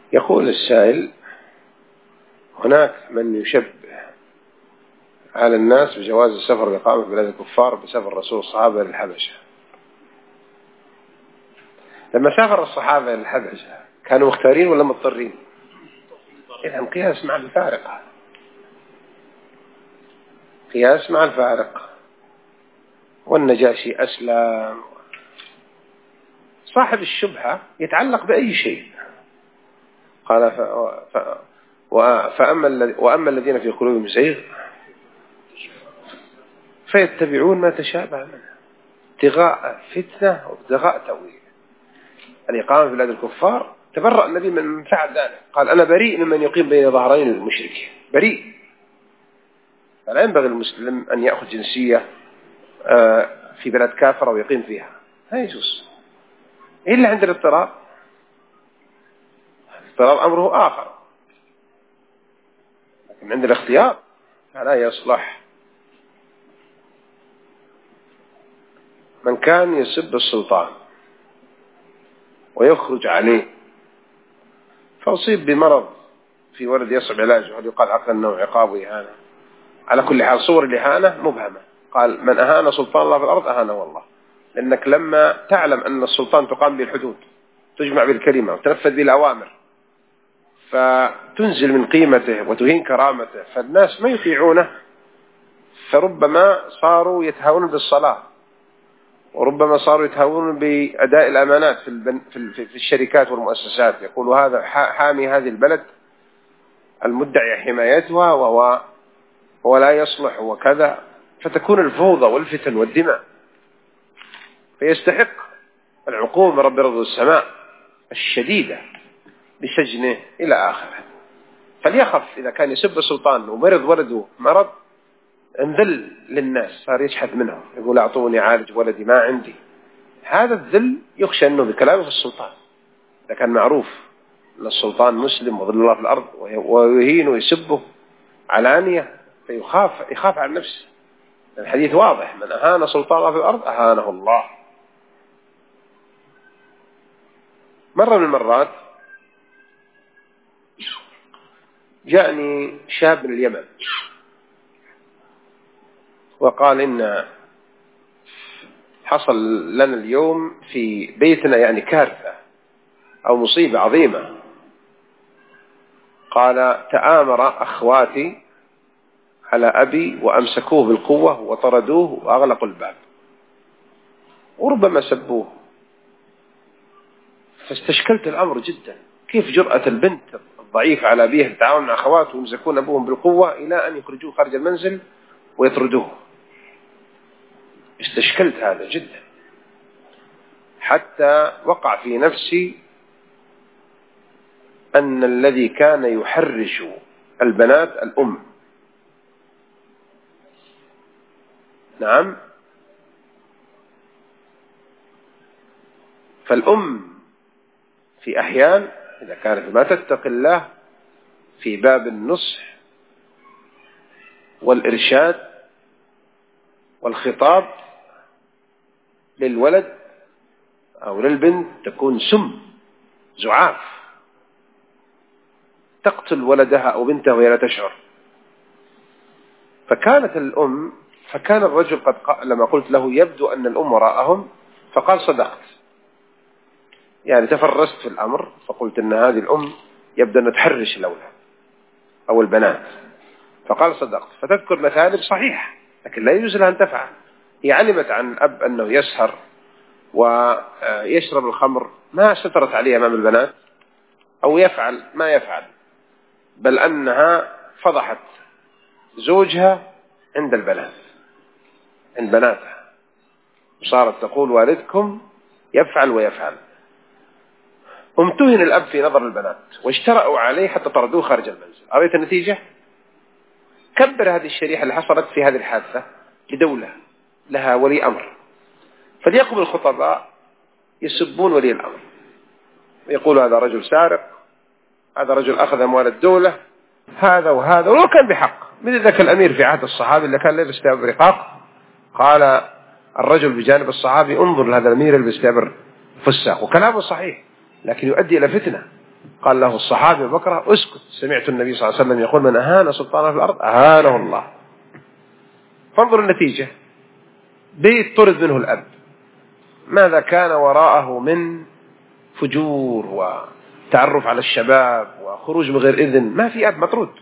يقول السائل: هناك من يشبه على الناس بجواز السفر بإقامة بلاد الكفار بسفر رسول الصحابة للحبشة. لما سافر الصحابة للحبشة كانوا مختارين ولا مضطرين؟ إذن قياس مع الفارق، قياس مع الفارق. والنجاشي أسلم. صاحب الشبهة يتعلق بأي شيء. قال وأما الذين في قلوبهم زيغ فيتبعون ما تشابه منه ابتغاء فتنة وابتغاء تأويل. الإقامة في بلاد الكفار تبرأ النبي من فعل ذلك، قال: أنا بريء ممن يقيم بين ظهرين المشركين، بريء. فلا ينبغي المسلم أن يأخذ جنسية في بلد كافرة ويقيم فيها، لا يجوز إلا عند الاضطرار. الاضطرار أمره آخر، لكن عند الاختيار فلا يصلح. من كان يسب السلطان ويخرج عليه فأصيب بمرض في ولد يصعب علاجه، هل يقال عقلا أنه عقاب وإهانة؟ على كل حال صور الإهانة مبهمة. قال: من أهان سلطان الله في الأرض أهانه الله. لأنك لما تعلم أن السلطان تقام به الحدود، تجمع بالكلمة وتنفذ به الأوامر، فتنزل من قيمته وتهين كرامته، فالناس ما يطيعونه، فربما صاروا يتهاونون بالصلاة، وربما صاروا يتهاونون بأداء الأمانات في الشركات والمؤسسات. يقول: هذا حامي هذه البلد المدعي حمايتها وهو لا يصلح وكذا، فتكون الفوضى والفتن والدماء، فيستحق العقوبة من رب رب السماء الشديدة بسجنه إلى آخره. فليخف إذا كان يسب السلطان ومرض ولده مرض انذل للناس، صار يشحث منهم، يقول: أعطوني عالج ولدي ما عندي. هذا الذل يخشى أنه بكلامه في السلطان، إذا كان معروف أن السلطان مسلم وظل الله في الأرض ويهين ويسبه علانية، فيخاف على نفسه. الحديث واضح: من أهان سلطان الله في الأرض أهانه الله. مرة من المرات جاءني شاب من اليمن وقال: إن حصل لنا اليوم في بيتنا يعني كارثة أو مصيبة عظيمة. قال: تآمر أخواتي على أبي وأمسكوه بالقوة وطردوه وأغلقوا الباب وربما سبوه. فاستشكلت الأمر جدا، كيف جرأة البنت الضعيفة على أبيه التعاون مع أخواته ويمسكون أبوهم بالقوة إلى أن يخرجوه خارج المنزل ويطردوه. استشكلت هذا جدا، حتى وقع في نفسي أن الذي كان يحرش البنات الأم. نعم، فالأم في أحيان إذا كانت ما تتقي الله في باب النصح والإرشاد والخطاب للولد أو للبنت تكون سم زعاف تقتل ولدها أو بنتها وهي لا تشعر. فكان الرجل لما قلت له: يبدو أن الأم وراءهم، فقال: صدقت. يعني تفرست في الأمر، فقلت أن هذه الأم يبدو أن تحرش الأولاد أو البنات، فقال: صدقت. فتذكر مثالب صحيح، لكن لا يجوز لها أن تفعل. هي علمت عن الأب أنه يسهر ويشرب الخمر، ما سترت عليه أمام البنات أو يفعل ما يفعل، بل أنها فضحت زوجها عند البنات، عند بناتها، وصارت تقول: والدكم يفعل ويفعل. امتهن الأب في نظر البنات واشترأوا عليه حتى طردوه خارج المنزل. أريت النتيجة؟ كبر هذه الشريحة اللي حصلت في هذه الحادثة لدولة لها ولي أمر، فليقم الخطباء يسبون ولي الأمر ويقولوا: هذا رجل سارق، هذا رجل أخذ أموال الدولة، هذا وهذا. ولو كان بحق، مثل ذاك الأمير في عهد الصحابي اللي كان لابس ثياب رقاق، قال الرجل بجانب الصحابي: انظر لهذا الأمير يلبس ثياب فساق. وكلامه صحيح، لكن يؤدي إلى فتنة. قال له الصحابي بكرة اسكت، سمعت النبي صلى الله عليه وسلم يقول من أهان سلطانه في الأرض أهانه الله. فانظر النتيجة، بيت طرد منه الأب، ماذا كان وراءه من فجور وتعرف على الشباب وخروج من غير إذن، ما في أب مطرود.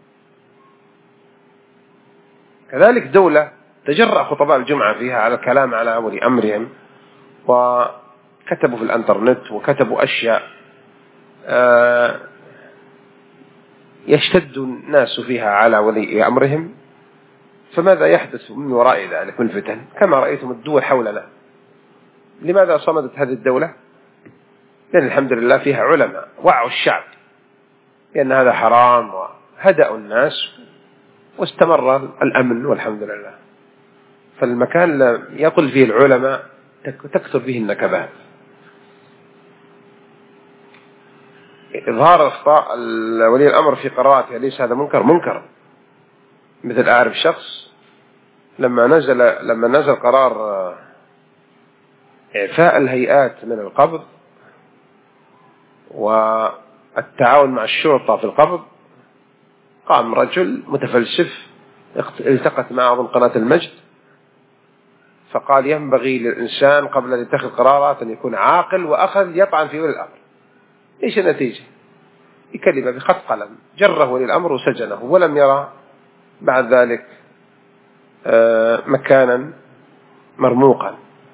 كذلك دولة تجرأ خطباء الجمعة فيها على الكلام على ولي أمرهم، وكتبوا في الانترنت وكتبوا أشياء يشتد الناس فيها على ولي أمرهم، فماذا يحدث من وراء ذلك من فتن كما رأيتم الدول حولنا. لماذا صمدت هذه الدولة؟ لأن الحمد لله فيها علماء وعوا الشعب لأن هذا حرام وهدأوا الناس واستمر الأمن والحمد لله. فالمكان لا يقل فيه العلماء تكثر فيه النكبات. إظهار أخطاء ولي الأمر في قراراته ليس هذا منكر. مثل أعرف شخص لما نزل قرار إعفاء الهيئات من القبض والتعاون مع الشرطة في القبض، قام رجل متفلسف التقت معه من قناة المجد فقال ينبغي للإنسان قبل أن يتخذ قرارات أن يكون عاقل، وأخذ يطعن في ولي الأمر. إيش النتيجة؟ بكلمة بخط قلم جره ولي الأمر وسجنه، ولم يرى بعد ذلك مكانا مرموقا.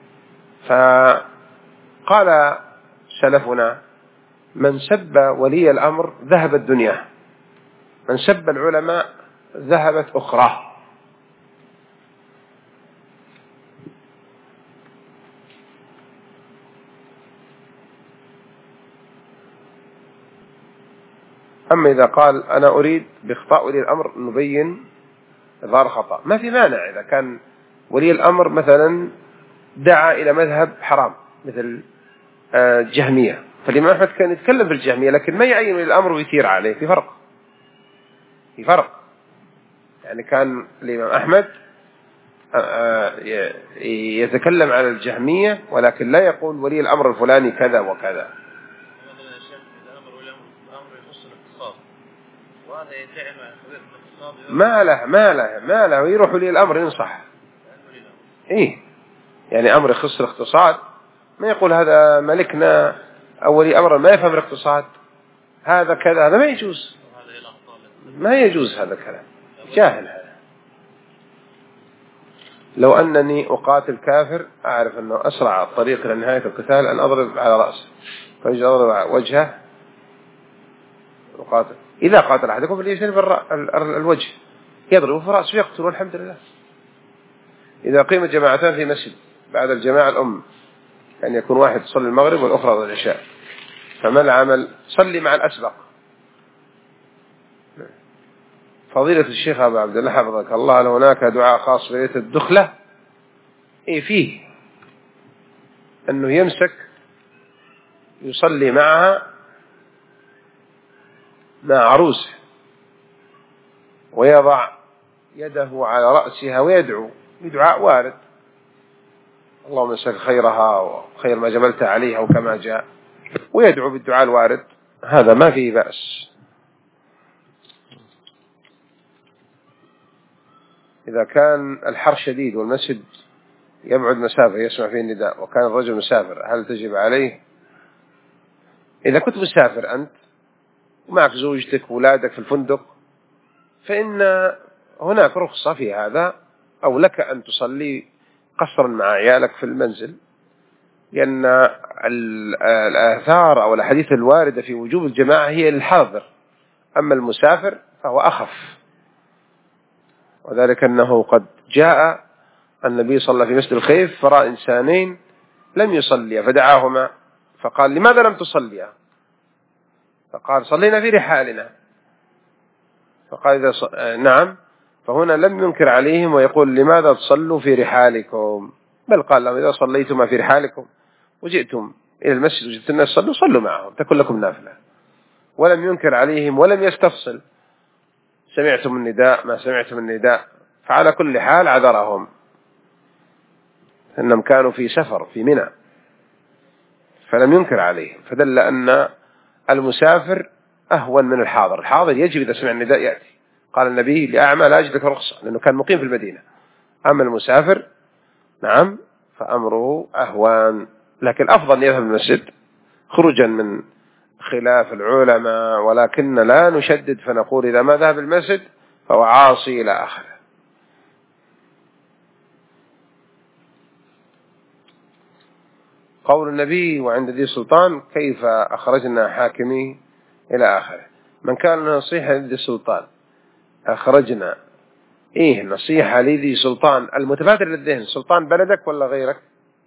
فقال سلفنا من سب ولي الأمر ذهبت دنياه، من سب العلماء ذهبت أخراه. أما إذا قال أنا أريد بإخطاء ولي الأمر نبين إظهار خطأ، ما في مانع. إذا كان ولي الأمر مثلا دعا إلى مذهب حرام مثل الجهمية، فالإمام أحمد كان يتكلم في الجهمية لكن ما يعين ولي الأمر ويثير عليه، في فرق. يعني كان الإمام أحمد يتكلم على الجهمية ولكن لا يقول له الأمر الفلاني كذا وكذا. ما له يروح ولي الأمر ينصح. إيه يعني أمر يخص الاقتصاد ما يقول هذا ملكنا أو ولي أمر ما يفهم الاقتصاد هذا كذا، هذا ما يجوز هذا الكلام، جاهل هذا. لو أنني أقاتل كافر أعرف أنه أسرع الطريق لنهاية القتال أن أضرب على رأسه فيجي أضرب وجهه وقاتل. إذا قاتل أحدكم فليجتنب الوجه يضرب في رأسه يقتل والحمد لله. إذا قيمت جماعتان في مسجد بعد الجماعة الأم أن يكون واحد يصلي المغرب والأخرى العشاء، فما العمل؟ صلي مع الأسبق. فضيلة الشيخ أبو عبد الله حفظك الله، هل هناك دعاء خاص في ليلة الدخلة؟ إيه فيه أنه يمسك يصلي معها مع عروسه ويضع يده على رأسها ويدعو بدعاء وارد، اللهم مسك خيرها وخير ما جملت عليها وكما جاء، ويدعو بالدعاء الوارد، هذا ما فيه بأس. إذا كان الحر شديد والمسجد يبعد مسافة يسمع فيه النداء وكان الرجل مسافر هل تجب عليه؟ إذا كنت مسافر أنت ومعك زوجتك وولادك في الفندق فإن هناك رخصة في هذا، أو لك أن تصلي قصرا مع عيالك في المنزل، لأن الآثار أو الحديث الواردة في وجوب الجماعة هي للحاضر، أما المسافر فهو أخف. وذلك أنه قد جاء النبي صلى الله عليه وسلم في مسجد الخيف فرأى إنسانين لم يصليا فدعاهما فقال لماذا لم تصليا؟ فقال صلينا في رحالنا. فقال نعم، فهنا لم ينكر عليهم ويقول لماذا تصلوا في رحالكم، بل قال لهم إذا صليتم في رحالكم وجئتم إلى المسجد وجدت الناس صلوا معهم تكون لكم نافلة، ولم ينكر عليهم ولم يستفصل سمعتم النداء ما سمعتم النداء. فعلى كل حال عذرهم أنهم كانوا في سفر في منى فلم ينكر عليهم، فدل أن المسافر أهون من الحاضر. الحاضر يجب إذا سمع النداء يأتي. قال النبي لأعمى لا أجد لك رخصة، لأنه كان مقيم في المدينة. أما المسافر نعم فأمره أهوان، لكن الأفضل يذهب المسجد خروجا من خلاف العلماء، ولكن لا نشدد فنقول إذا ما ذهب المسجد فهو عاصي إلى آخره. قول النبي وعند ذي سلطان كيف أخرجنا حاكمي إلى آخره. من كان نصيحة لذي سلطان أخرجنا. إيه نصيحة لذي سلطان المتبادر للذهن، سلطان بلدك ولا غيرك؟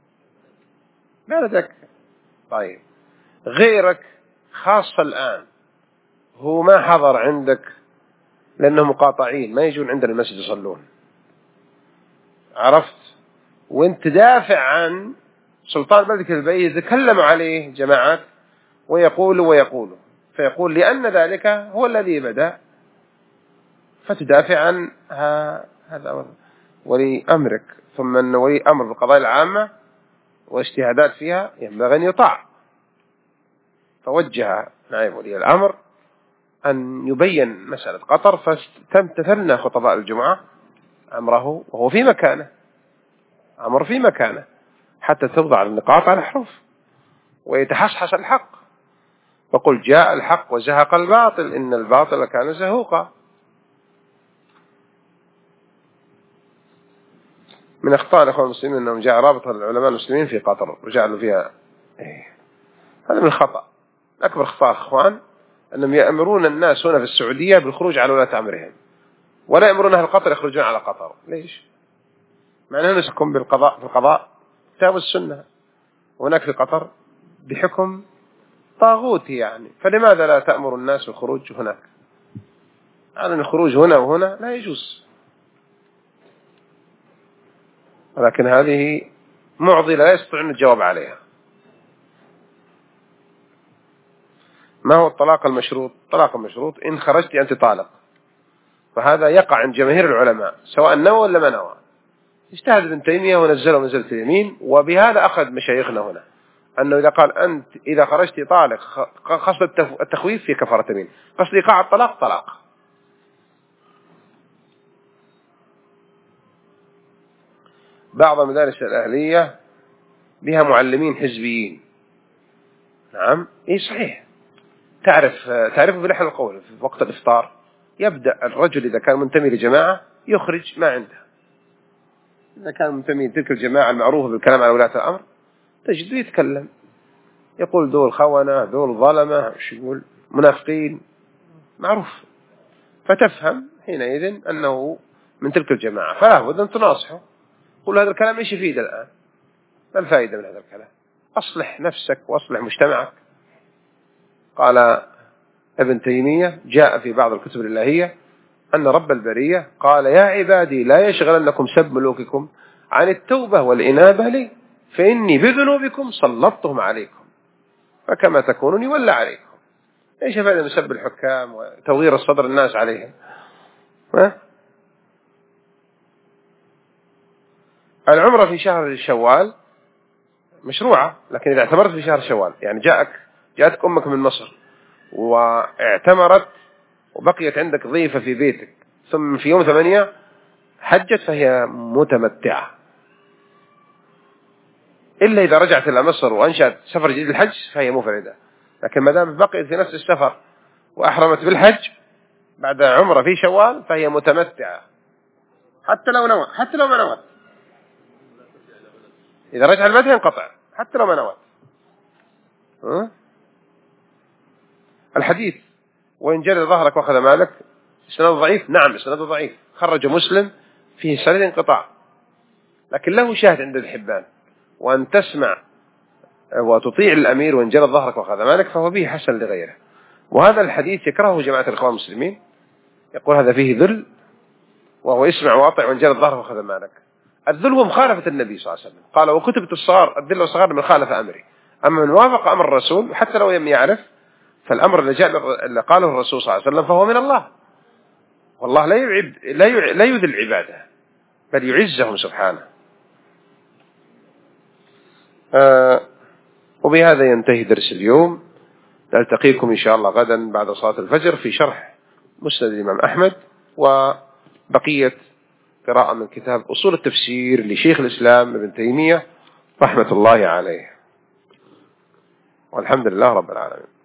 بلدك. طيب غيرك خاصة الآن هو ما حضر عندك لأنهم مقاطعين ما يجون عندنا المسجد يصلون، عرفت؟ وانت دافع عن سلطان بلدك البعيد يتكلم عليه جماعات ويقول فيقول لأن ذلك هو الذي بدأ، فتدافع عن هذا ولي أمرك. ثم أن ولي أمر بالقضايا العامة واجتهادات فيها ينبغي أن يطاع. فوجه نائب ولي الأمر أن يبين مسألة قطر، فتمتثلنا خطباء الجمعة أمره وهو في مكانه، أمر في مكانه حتى تضع النقاط على حروف ويتحصحص الحق. وقل جاء الحق وزهق الباطل إن الباطل كان زهوقا. من أخطاء الأخوان المسلمين أنهم جاء رابطة العلماء المسلمين في قطر وجعلوا فيها هذا من الخطأ. أكبر خطأ أخوان أنهم يأمرون الناس هنا في السعودية بالخروج على ولاة أمرهم، ولا يأمرون أهل قطر يخرجون على قطر. ليش؟ مع أنه نسكن بالقضاء في القضاء كتاب السنة، وهناك في قطر بحكم طاغوتي يعني، فلماذا لا تأمر الناس بالخروج هناك؟ على أن الخروج هنا وهنا لا يجوز. ولكن هذه معضلة لا يستطيعون الجواب عليها. ما هو الطلاق المشروط؟ الطلاق المشروط إن خرجت أنت طالق، فهذا يقع عند جماهير العلماء سواء نوى ولا ما نوى. اجتهد ابن تيمية ونزله منزلة اليمين، وبهذا أخذ مشايخنا هنا أنه إذا قال أنت إذا خرجت طالق قصد التخويف في كفارة يمين، قصد إيقاع الطلاق طلاق. بعض المدارس الأهلية بها معلمين حزبيين. نعم إيه صحيح. تعرفوا في لحن القول في وقت الإفطار يبدأ الرجل إذا كان منتمي لجماعة يخرج ما عنده. إذا كان منتمي لتلك الجماعة المعروفة بالكلام على ولاة الأمر تجده يتكلم يقول دول خونة دول ظلمة شو يقول منافقين معروف، فتفهم حينئذ أنه من تلك الجماعة، فلا بد أن تناصحه. قل هذا الكلام إيش يفيد الآن؟ ما الفائدة من هذا الكلام؟ أصلح نفسك وأصلح مجتمعك. قال ابن تيمية جاء في بعض الكتب الإلهية أن رب البرية قال يا عبادي لا يشغلنكم سب ملوككم عن التوبة والإنابة لي فإني بذنوبكم سلطتهم عليكم فكما تكونون يولى عليكم. ايش فائدة من سب الحكام وتوغير الصدر الناس عليهم؟ العمرة في شهر شوال مشروعة، لكن إذا اعتمرت في شهر شوال يعني جاءتك أمك من مصر واعتمرت وبقيت عندك ضيفة في بيتك ثم في يوم 8 حجت فهي متمتعة، إلا إذا رجعت إلى مصر وأنشأت سفر جديد الحج فهي مفردة. لكن ما دام بقيت في نفس السفر وأحرمت بالحج بعد عمرة في شوال فهي متمتعة حتى لو ما نوت. إذا رجع البدء ينقطع حتى لو ما نوت. الحديث وإن جرى ظهرك وأخذ مالك إسناده ضعيف. نعم إسناده ضعيف، خرج مسلم فيه سند انقطاع، لكن له شاهد عند الحبان. وأن تسمع وتطيع الأمير وإن جرى ظهرك وأخذ مالك فهو به حسن لغيره. وهذا الحديث يكرهه جماعة الإخوان المسلمين، يقول هذا فيه ذل، وهو اسمع واطع وإن جرى ظهرك وأخذ مالك. الذل هو مخالفة النبي صلى الله عليه وسلم، قال وكتبت الصغار الذل والصغار من خالف أمري. أما من وافق أمر الرسول حتى لو لم يعرف فالأمر اللي قاله الرسول صلى الله عليه وسلم فهو من الله، والله لا يذل عباده بل يعزهم سبحانه. وبهذا ينتهي درس اليوم، نلتقيكم إن شاء الله غدا بعد صلاة الفجر في شرح مسند الإمام أحمد وبقية قراءة من كتاب أصول التفسير لشيخ الإسلام ابن تيمية رحمة الله عليه، والحمد لله رب العالمين.